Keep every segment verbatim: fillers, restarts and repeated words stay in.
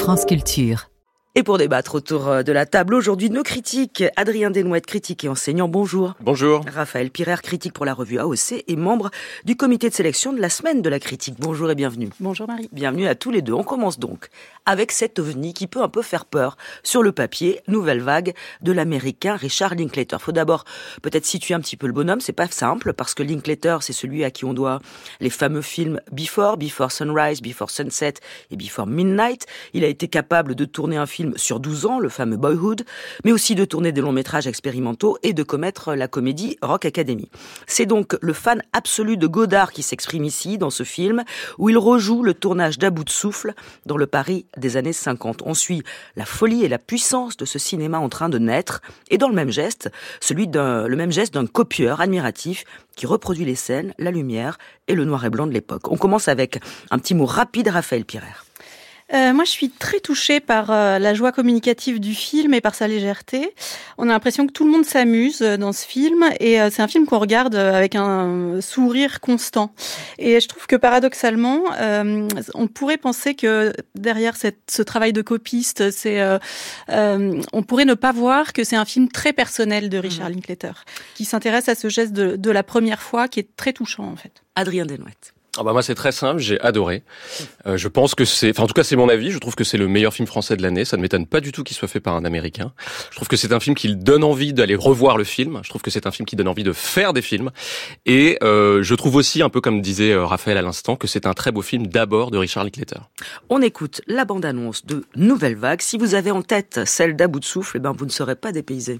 France Culture. Et pour débattre autour de la table aujourd'hui, nos critiques. Adrien Desnouettes, critique et enseignant, bonjour. Bonjour. Raphaël Pirer, critique pour la revue A O C et membre du comité de sélection de la semaine de la critique. Bonjour et bienvenue. Bonjour Marie. Bienvenue à tous les deux. On commence donc avec cet ovni qui peut un peu faire peur. Sur le papier, nouvelle vague de l'américain Richard Linklater. Faut d'abord peut-être situer un petit peu le bonhomme. C'est pas simple parce que Linklater, c'est celui à qui on doit les fameux films Before, Before Sunrise, Before Sunset et Before Midnight. Il a été capable de tourner un film sur douze ans, le fameux Boyhood, mais aussi de tourner des longs métrages expérimentaux et de commettre la comédie Rock Academy. C'est donc le fan absolu de Godard qui s'exprime ici, dans ce film, où il rejoue le tournage d'À bout de souffle dans le Paris des années cinquante. On suit la folie et la puissance de ce cinéma en train de naître, et dans le même geste, celui d'un, le même geste d'un copieur admiratif qui reproduit les scènes, la lumière et le noir et blanc de l'époque. On commence avec un petit mot rapide, Raphaël Pirer. Euh, moi, je suis très touchée par euh, la joie communicative du film et par sa légèreté. On a l'impression que tout le monde s'amuse dans ce film et euh, c'est un film qu'on regarde avec un sourire constant. Et je trouve que paradoxalement, euh, on pourrait penser que derrière cette, ce travail de copiste, c'est, euh, euh, on pourrait ne pas voir que c'est un film très personnel de Richard mmh. Linklater, qui s'intéresse à ce geste de, de la première fois, qui est très touchant en fait. Adrien Desnouettes. Ah bah moi c'est très simple, j'ai adoré. Euh, je pense que c'est, enfin en tout cas c'est mon avis, je trouve que c'est le meilleur film français de l'année. Ça ne m'étonne pas du tout qu'il soit fait par un Américain. Je trouve que c'est un film qui donne envie d'aller revoir le film. Je trouve que c'est un film qui donne envie de faire des films. Et euh, je trouve aussi, un peu comme disait euh, Raphaël à l'instant, que c'est un très beau film d'abord de Richard Linklater. On écoute la bande-annonce de Nouvelle Vague. Si vous avez en tête celle d'À bout de souffle, eh ben vous ne serez pas dépaysé.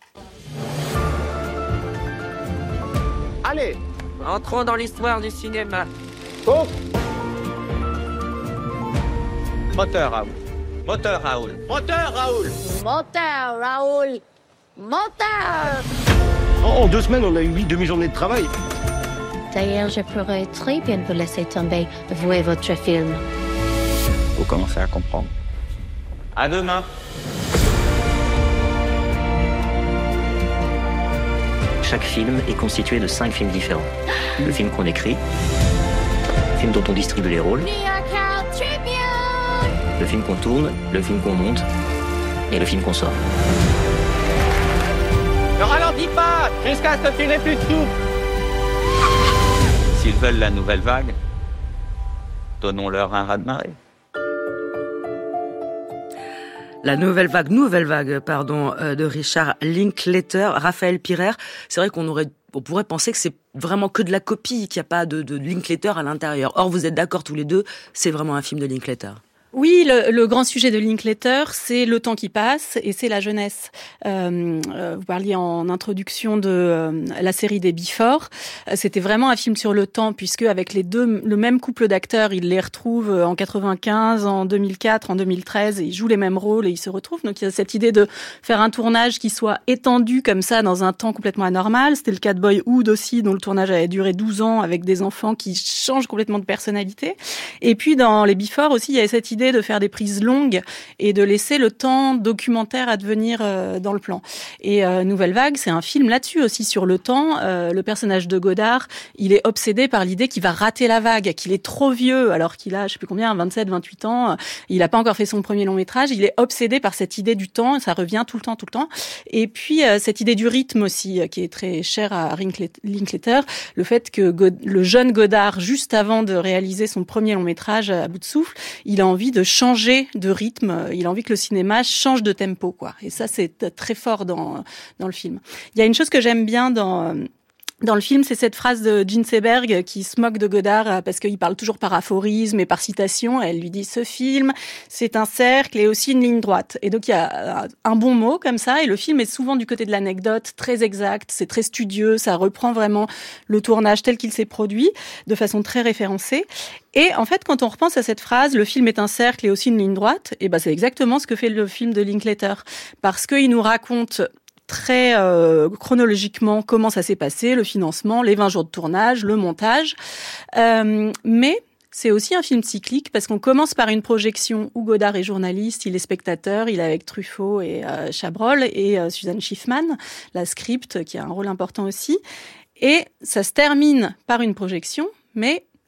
Allez, entrons dans l'histoire du cinéma. Oh. Moteur Raoul. Moteur Raoul. Moteur Raoul. Moteur Raoul. Moteur. En, en deux semaines, on a eu huit demi-journées de travail. D'ailleurs, je pourrais très bien vous laisser tomber, vous et votre film. Vous commencez à comprendre. À demain. Chaque film est constitué de cinq films différents. Le film qu'on écrit, le film dont on distribue les rôles, le film qu'on tourne, le film qu'on monte et le film qu'on sort. Ne ralentis pas jusqu'à ce que tu n'aies plus de souffle. S'ils veulent la nouvelle vague, donnons-leur un raz-de-marée. La nouvelle vague, nouvelle vague, pardon, euh, de Richard Linklater, Raphaël Pirer. C'est vrai qu'on aurait, on pourrait penser que c'est vraiment que de la copie, qu'il n'y a pas de, de Linklater à l'intérieur. Or, vous êtes d'accord tous les deux, c'est vraiment un film de Linklater. Oui, le, le grand sujet de Linklater, c'est le temps qui passe et c'est la jeunesse. Euh, euh, vous parliez en introduction de euh, la série des Before. Euh, c'était vraiment un film sur le temps puisque avec les deux, le même couple d'acteurs, il les retrouve en quatre-vingt-quinze, en deux mille quatre, en deux mille treize, et ils jouent les mêmes rôles et ils se retrouvent. Donc il y a cette idée de faire un tournage qui soit étendu comme ça dans un temps complètement anormal. C'était le cas de Boyhood aussi, dont le tournage avait duré douze ans avec des enfants qui changent complètement de personnalité. Et puis dans les Before aussi, il y avait cette idée de faire des prises longues et de laisser le temps documentaire advenir euh, dans le plan. Et euh, Nouvelle Vague, c'est un film là-dessus aussi, sur le temps. Euh, le personnage de Godard, il est obsédé par l'idée qu'il va rater la vague, qu'il est trop vieux, alors qu'il a, je sais plus combien, vingt-sept, vingt-huit ans. Il n'a pas encore fait son premier long métrage. Il est obsédé par cette idée du temps, ça revient tout le temps, tout le temps. Et puis, euh, cette idée du rythme aussi, euh, qui est très chère à Linklater. Le fait que God- le jeune Godard, juste avant de réaliser son premier long métrage, À bout de souffle, il a envie de changer de rythme, il a envie que le cinéma change de tempo, quoi. Et ça, c'est très fort dans dans le film. Il y a une chose que j'aime bien dans Dans le film, c'est cette phrase de Jean Seberg qui se moque de Godard parce qu'il parle toujours par aphorisme et par citation. Elle lui dit « Ce film, c'est un cercle et aussi une ligne droite ». Et donc, il y a un bon mot comme ça. Et le film est souvent du côté de l'anecdote, très exact, c'est très studieux. Ça reprend vraiment le tournage tel qu'il s'est produit, de façon très référencée. Et en fait, quand on repense à cette phrase, le film est un cercle et aussi une ligne droite, et ben c'est exactement ce que fait le film de Linklater. Parce qu'il nous raconte très euh, chronologiquement comment ça s'est passé, le financement, les vingt jours de tournage, le montage. Euh, mais c'est aussi un film cyclique parce qu'on commence par une projection où Godard est journaliste, il est spectateur, il est avec Truffaut et euh, Chabrol et euh, Suzanne Schiffman, la script qui a un rôle important aussi. Et ça se termine par une projection, mais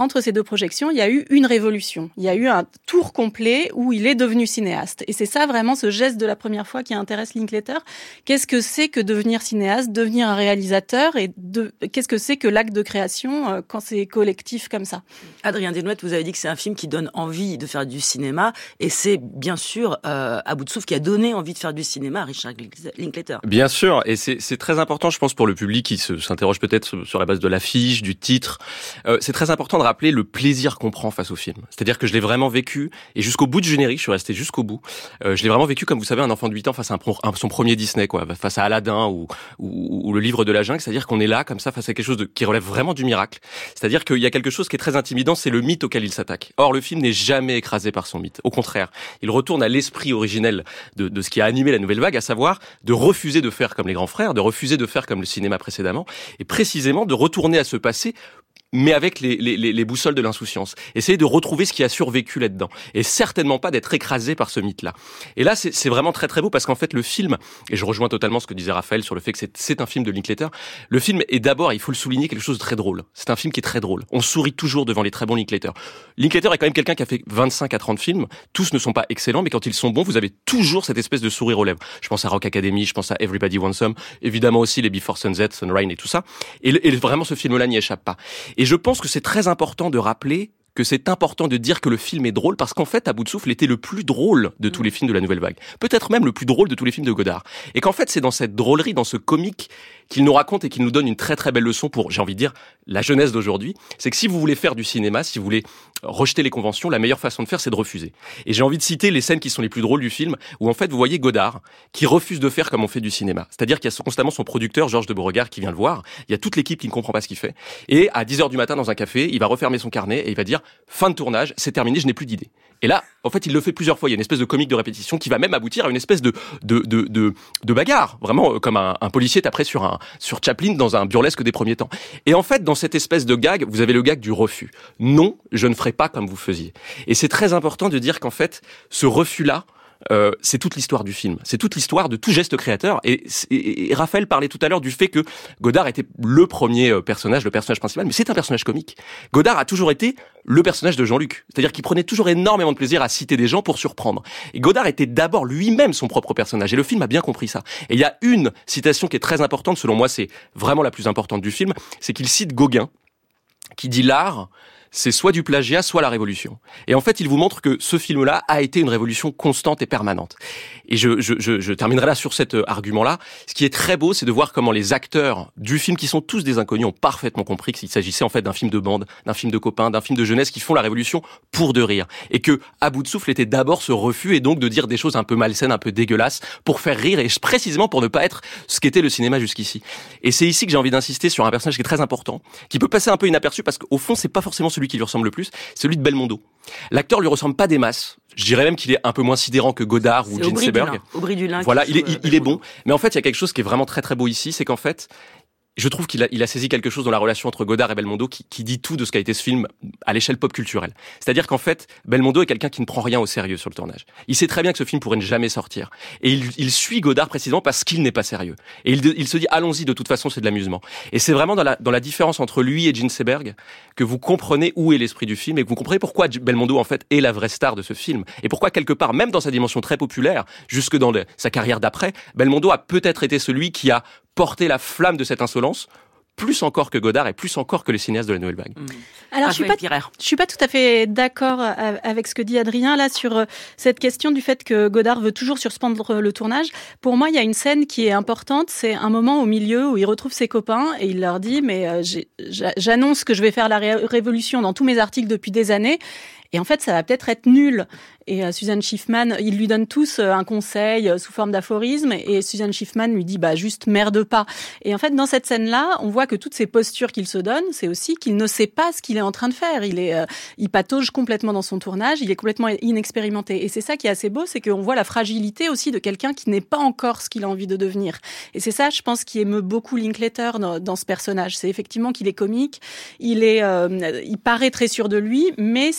entre ces deux projections, il y a eu une révolution. Il y a eu un tour complet où il est devenu cinéaste. Et c'est ça vraiment ce geste de la première fois qui intéresse Linklater. Qu'est-ce que c'est que devenir cinéaste, devenir un réalisateur et de... qu'est-ce que c'est que l'acte de création euh, quand c'est collectif comme ça? Adrien Desnouettes, vous avez dit que c'est un film qui donne envie de faire du cinéma et c'est bien sûr euh, à bout de souffle qui a donné envie de faire du cinéma à Richard Linklater. Bien sûr, et c'est, c'est très important, je pense, pour le public qui se, s'interroge peut-être sur la base de l'affiche, du titre. Euh, c'est très important de rappeler le plaisir qu'on prend face au film. C'est-à-dire que je l'ai vraiment vécu, et jusqu'au bout du générique, je suis resté jusqu'au bout. Euh, je l'ai vraiment vécu comme, vous savez, un enfant de huit ans face à un, un, son premier Disney, quoi, face à Aladdin ou, ou, ou le livre de la jungle. C'est-à-dire qu'on est là, comme ça, face à quelque chose de, qui relève vraiment du miracle. C'est-à-dire qu'il y a quelque chose qui est très intimidant, c'est le mythe auquel il s'attaque. Or, le film n'est jamais écrasé par son mythe. Au contraire, il retourne à l'esprit originel de, de ce qui a animé la nouvelle vague, à savoir de refuser de faire comme les grands frères, de refuser de faire comme le cinéma précédemment, et précisément de retourner à ce passé, mais avec les, les, les boussoles de l'insouciance. Essayer de retrouver ce qui a survécu là-dedans. Et certainement pas d'être écrasé par ce mythe-là. Et là, c'est, c'est vraiment très très beau parce qu'en fait, le film, et je rejoins totalement ce que disait Raphaël sur le fait que c'est, c'est un film de Linklater, le film est d'abord, il faut le souligner, quelque chose de très drôle. C'est un film qui est très drôle. On sourit toujours devant les très bons Linklater. Linklater est quand même quelqu'un qui a fait vingt-cinq à trente films. Tous ne sont pas excellents, mais quand ils sont bons, vous avez toujours cette espèce de sourire aux lèvres. Je pense à Rock Academy, je pense à Everybody Wants Some, évidemment aussi les Before Sunset, Sunrise et tout ça. Et, et vraiment, ce film-là n'y échappe pas. Et je pense que c'est très important de rappeler que c'est important de dire que le film est drôle parce qu'en fait, À bout de souffle était le plus drôle de tous les films de la nouvelle vague. Peut-être même le plus drôle de tous les films de Godard. Et qu'en fait, c'est dans cette drôlerie, dans ce comique qu'il nous raconte et qu'il nous donne une très très belle leçon pour, j'ai envie de dire, la jeunesse d'aujourd'hui. C'est que si vous voulez faire du cinéma, si vous voulez rejeter les conventions, la meilleure façon de faire, c'est de refuser. Et j'ai envie de citer les scènes qui sont les plus drôles du film, où en fait, vous voyez Godard qui refuse de faire comme on fait du cinéma. C'est-à-dire qu'il y a constamment son producteur, Georges de Beauregard, qui vient le voir. Il y a toute l'équipe qui ne comprend pas ce qu'il fait. Et à dix heures du matin, dans un café, il va refermer son carnet et il va dire « Fin de tournage, c'est terminé, je n'ai plus d'idées ». Et là, en fait, il le fait plusieurs fois. Il y a une espèce de comique de répétition qui va même aboutir à une espèce de de de de, de bagarre, vraiment comme un, un policier taperait sur un sur Chaplin dans un burlesque des premiers temps. Et en fait, dans cette espèce de gag, vous avez le gag du refus. Non, je ne ferai pas comme vous faisiez. Et c'est très important de dire qu'en fait, ce refus-là, Euh, c'est toute l'histoire du film. C'est toute l'histoire de tout geste créateur. Et, et, et Raphaël parlait tout à l'heure du fait que Godard était le premier personnage, le personnage principal, mais c'est un personnage comique. Godard a toujours été le personnage de Jean-Luc. C'est-à-dire qu'il prenait toujours énormément de plaisir à citer des gens pour surprendre. Et Godard était d'abord lui-même son propre personnage. Et le film a bien compris ça. Et il y a une citation qui est très importante, selon moi, c'est vraiment la plus importante du film, c'est qu'il cite Gauguin, qui dit l'art, c'est soit du plagiat, soit la révolution. Et en fait, il vous montre que ce film-là a été une révolution constante et permanente. Et je, je, je, je terminerai là sur cet argument-là. Ce qui est très beau, c'est de voir comment les acteurs du film, qui sont tous des inconnus, ont parfaitement compris qu'il s'agissait en fait d'un film de bande, d'un film de copains, d'un film de jeunesse qui font la révolution pour de rire. Et que À bout de souffle était d'abord ce refus et donc de dire des choses un peu malsaines, un peu dégueulasses, pour faire rire et précisément pour ne pas être ce qu'était le cinéma jusqu'ici. Et c'est ici que j'ai envie d'insister sur un personnage qui est très important, qui peut passer un peu inaperçu parce qu'au fond, c'est pas forcément celui qui lui ressemble le plus, celui de Belmondo. L'acteur lui ressemble pas des masses. Je dirais même qu'il est un peu moins sidérant que Godard ou Gene Seberg. Aubry Dulin. Voilà, il est, il, il est bon. Mais en fait, il y a quelque chose qui est vraiment très très beau ici, c'est qu'en fait, je trouve qu'il a, il a saisi quelque chose dans la relation entre Godard et Belmondo qui, qui dit tout de ce qu'a été ce film à l'échelle pop culturelle. C'est-à-dire qu'en fait, Belmondo est quelqu'un qui ne prend rien au sérieux sur le tournage. Il sait très bien que ce film pourrait ne jamais sortir. Et il, il suit Godard précisément parce qu'il n'est pas sérieux. Et il, il se dit, allons-y, de toute façon, c'est de l'amusement. Et c'est vraiment dans la, dans la différence entre lui et Gene Seberg que vous comprenez où est l'esprit du film et que vous comprenez pourquoi Belmondo, en fait, est la vraie star de ce film. Et pourquoi, quelque part, même dans sa dimension très populaire, jusque dans le, sa carrière d'après, Belmondo a peut-être été celui qui a porté la flamme de cette insolence, plus encore que Godard et plus encore que les cinéastes de la nouvelle vague. Mmh. Alors, je suis pas, je suis pas tout à fait d'accord avec ce que dit Adrien là sur cette question du fait que Godard veut toujours surspendre le tournage. Pour moi, il y a une scène qui est importante. C'est un moment au milieu où il retrouve ses copains et il leur dit, mais euh, j'ai, j'annonce que je vais faire la ré- révolution dans tous mes articles depuis des années. Et en fait, ça va peut-être être nul. Et euh, Suzanne Schiffman, ils lui donnent tous euh, un conseil euh, sous forme d'aphorisme. Et Suzanne Schiffman lui dit, bah juste merde pas. Et en fait, dans cette scène-là, on voit que toutes ces postures qu'il se donne, c'est aussi qu'il ne sait pas ce qu'il est en train de faire. Il est, euh, il patauge complètement dans son tournage. Il est complètement inexpérimenté. Et c'est ça qui est assez beau, c'est qu'on voit la fragilité aussi de quelqu'un qui n'est pas encore ce qu'il a envie de devenir. Et c'est ça, je pense, qui émeut beaucoup Linklater dans, dans ce personnage. C'est effectivement qu'il est comique. Il est, euh, il paraît très sûr de lui, mais c'est aussi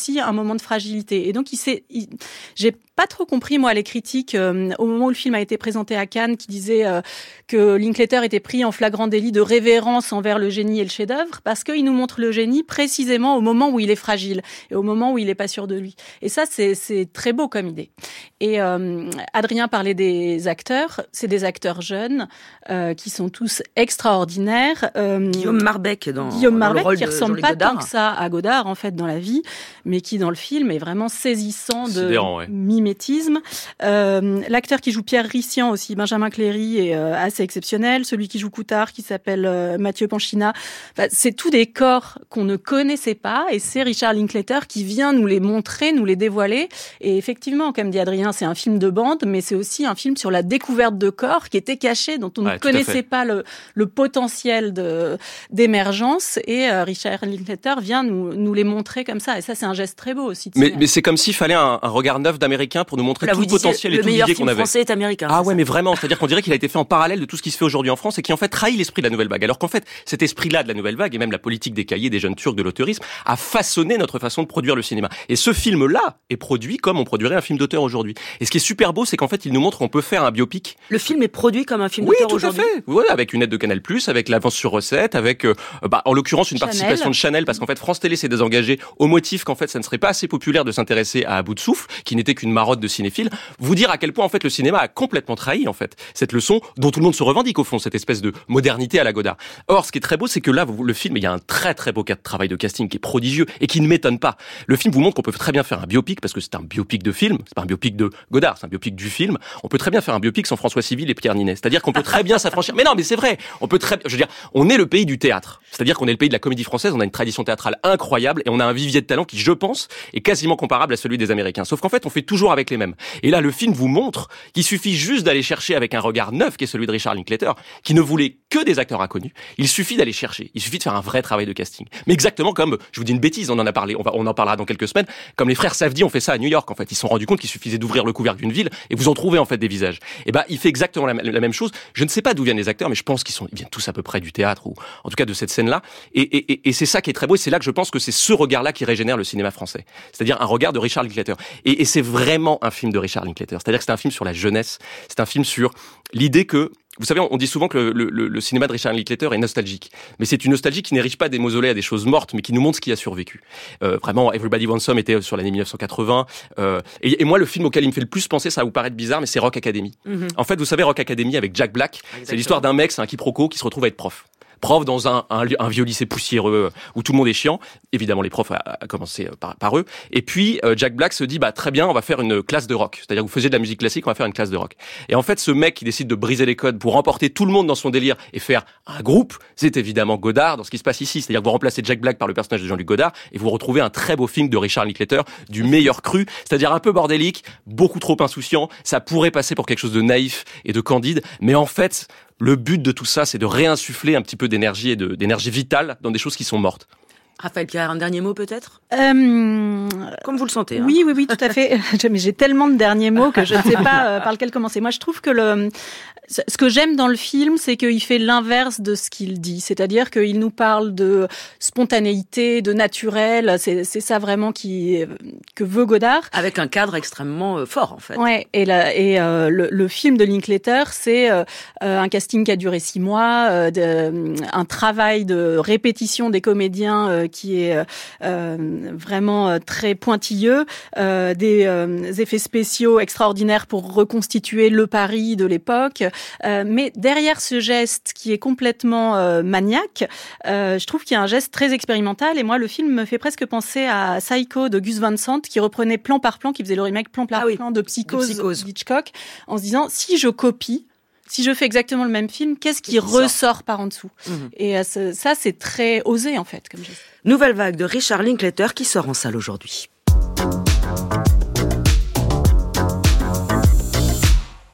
aussi un moment de fragilité. Et donc, il s'est, il, j'ai pas trop compris, moi, les critiques euh, au moment où le film a été présenté à Cannes, qui disaient euh, que Linklater était pris en flagrant délit de révérence envers le génie et le chef-d'œuvre, parce qu'il nous montre le génie précisément au moment où il est fragile et au moment où il est pas sûr de lui. Et ça, c'est, c'est très beau comme idée. Et euh, Adrien parlait des acteurs. C'est des acteurs jeunes euh, qui sont tous extraordinaires. Euh, Guillaume Marbeck dans, Guillaume dans Marbeck le rôle qui de ressemble Jean-Luc pas Godard. tant que ça à Godard en fait dans la vie, mais qui dans le film est vraiment saisissant de Sidérant, ouais. mimétisme. Euh, l'acteur qui joue Pierre Rissian aussi, Benjamin Cléry, est euh, assez exceptionnel. Celui qui joue Coutard, qui s'appelle euh, Mathieu Panchina, enfin, c'est tous des corps qu'on ne connaissait pas, et c'est Richard Linklater qui vient nous les montrer, nous les dévoiler. Et effectivement, comme dit Adrien, c'est un film de bande, mais c'est aussi un film sur la découverte de corps qui étaient cachés, dont on ouais, ne connaissait pas le, le potentiel de, d'émergence. Et euh, Richard Linklater vient nous, nous les montrer comme ça. Et ça, c'est un geste très beau aussi. Mais, mais c'est comme s'il fallait un, un regard neuf d'américain pour nous montrer Là, tout vous le disiez, potentiel et le tout meilleur l'idée film qu'on avait. français est américain. Ah c'est ouais, ça mais vraiment, c'est-à-dire qu'on dirait qu'il a été fait en parallèle de tout ce qui se fait aujourd'hui en France et qui en fait trahit l'esprit de la nouvelle vague. Alors qu'en fait, cet esprit-là de la nouvelle vague et même la politique des cahiers des jeunes turcs de l'auteurisme a façonné notre façon de produire le cinéma. Et ce film-là est produit comme on produirait un film d'auteur aujourd'hui. Et ce qui est super beau, c'est qu'en fait, il nous montre qu'on peut faire un biopic. Le film est produit comme un film Oui, d'auteur tout à aujourd'hui. fait. Voilà, avec une aide de Canal+, avec l'avance sur recette, avec, euh, bah, en l'occurrence, une Chanel. participation de Chanel, parce qu'en fait, France Télé s'est désengagé au motif qu'en fait, ça ne serait pas assez populaire de s'intéresser à À bout de souffle, qui n'était qu'une marotte de cinéphile. Vous dire à quel point, en fait, le cinéma a complètement trahi, en fait, cette leçon dont tout le monde se revendique, au fond, cette espèce de modernité à la Godard. Or, ce qui est très beau, c'est que là, vous- le film, il y a un très très beau cas de travail de casting qui est prodigieux et qui ne m'étonne pas. Le film vous montre qu'on peut très bien faire un biopic, parce que c'est un biopic de film, c'est pas un biopic de Godard, c'est un biopic du film. On peut très bien faire un biopic sans François Civil et Pierre Ninet. C'est-à-dire qu'on peut très bien s'affranchir. Mais non, mais c'est vrai. On peut très, je veux dire, on est le pays du théâtre. C'est-à-dire qu'on est le pays de la comédie française. On a une tradition théâtrale incroyable et on a un vivier de talent qui, je pense, est quasiment comparable à celui des Américains. Sauf qu'en fait, on fait toujours avec les mêmes. Et là, le film vous montre qu'il suffit juste d'aller chercher avec un regard neuf, qui est celui de Richard Linklater, qui ne voulait que des acteurs inconnus. Il suffit d'aller chercher. Il suffit de faire un vrai travail de casting. Mais exactement comme, je vous dis une bêtise, on en a parlé, on va, on en parlera dans quelques semaines, comme les frères Safdie ont fait ça à New York, en fait. Ils se sont rendus compte qu'il suffisait d'ouvrir le couvercle d'une ville et vous en trouvez, en fait, des visages. Et ben, il fait exactement la, la même chose. Je ne sais pas d'où viennent les acteurs, mais je pense qu'ils sont, ils viennent tous à peu près du théâtre ou, en tout cas, de cette scène-là. Et, et, et, et c'est ça qui est très beau et c'est là que je pense que c'est ce regard-là qui régénère le cinéma français. C'est-à-dire un regard de Richard Linklater. Et, et c'est vraiment un film de Richard Linklater. C'est-à-dire que c'est un film sur la jeunesse. C'est un film sur l'idée que, vous savez, on dit souvent que le, le, le cinéma de Richard Linklater est nostalgique. Mais c'est une nostalgie qui n'érige pas des mausolées à des choses mortes, mais qui nous montre ce qui a survécu. Euh, vraiment, Everybody Wants Some était sur l'année mille neuf cent quatre-vingts. Euh, et, et moi, le film auquel il me fait le plus penser, ça va vous paraître bizarre, mais c'est Rock Academy. Mm-hmm. En fait, vous savez, Rock Academy avec Jack Black, exactement. C'est l'histoire d'un mec, c'est un quiproquo, qui se retrouve à être prof. Prof dans un, un, un vieux lycée poussiéreux où tout le monde est chiant. Évidemment, les profs, à, à commencer par, par eux. Et puis, euh, Jack Black se dit, bah, très bien, on va faire une classe de rock. C'est-à-dire, vous faisiez de la musique classique, on va faire une classe de rock. Et en fait, ce mec qui décide de briser les codes pour emporter tout le monde dans son délire et faire un groupe, c'est évidemment Godard dans ce qui se passe ici. C'est-à-dire que vous remplacez Jack Black par le personnage de Jean-Luc Godard et vous retrouvez un très beau film de Richard Linklater, du meilleur cru. C'est-à-dire un peu bordélique, beaucoup trop insouciant. Ça pourrait passer pour quelque chose de naïf et de candide. Mais en fait, le but de tout ça, c'est de réinsuffler un petit peu d'énergie et de, d'énergie vitale dans des choses qui sont mortes. Raphaël Pierre, un dernier mot peut-être euh... Comme vous le sentez. Hein. Oui, oui, oui, tout à fait. Mais j'ai tellement de derniers mots que je ne sais pas euh, par lequel commencer. Moi, je trouve que le... ce que j'aime dans le film, c'est qu'il fait l'inverse de ce qu'il dit. C'est-à-dire qu'il nous parle de spontanéité, de naturel. C'est, c'est ça vraiment qui, que veut Godard. Avec un cadre extrêmement euh, fort, en fait. Ouais. Et, la, et euh, le, le film de Linklater, c'est euh, un casting qui a duré six mois, euh, de, un travail de répétition des comédiens euh, qui est euh, vraiment très pointilleux, euh, des euh, effets spéciaux extraordinaires pour reconstituer le Paris de l'époque. Euh, mais derrière ce geste qui est complètement euh, maniaque, euh, je trouve qu'il y a un geste très expérimental. Et moi, le film me fait presque penser à Psycho de Gus Van Sant, qui reprenait plan par plan, qui faisait le remake plan par ah oui, plan de Psychose, de Psychose d'Hitchcock, en se disant, si je copie, si je fais exactement le même film, qu'est-ce qui qu'est-ce ressort sort par en dessous? Mmh. Et euh, ça, c'est très osé, en fait, comme geste. Nouvelle vague de Richard Linklater qui sort en salle aujourd'hui.